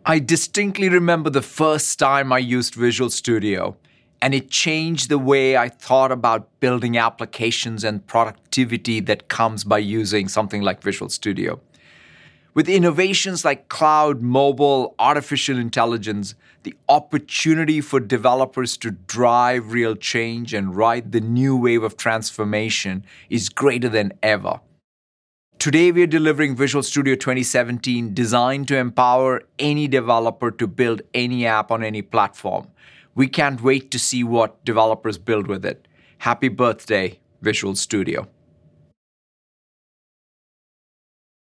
I distinctly remember the first time I used Visual Studio, and it changed the way I thought about building applications and productivity that comes by using something like Visual Studio. With innovations like cloud, mobile, artificial intelligence, the opportunity for developers to drive real change and ride the new wave of transformation is greater than ever. Today, we are delivering Visual Studio 2017 designed to empower any developer to build any app on any platform. We can't wait to see what developers build with it. Happy birthday, Visual Studio.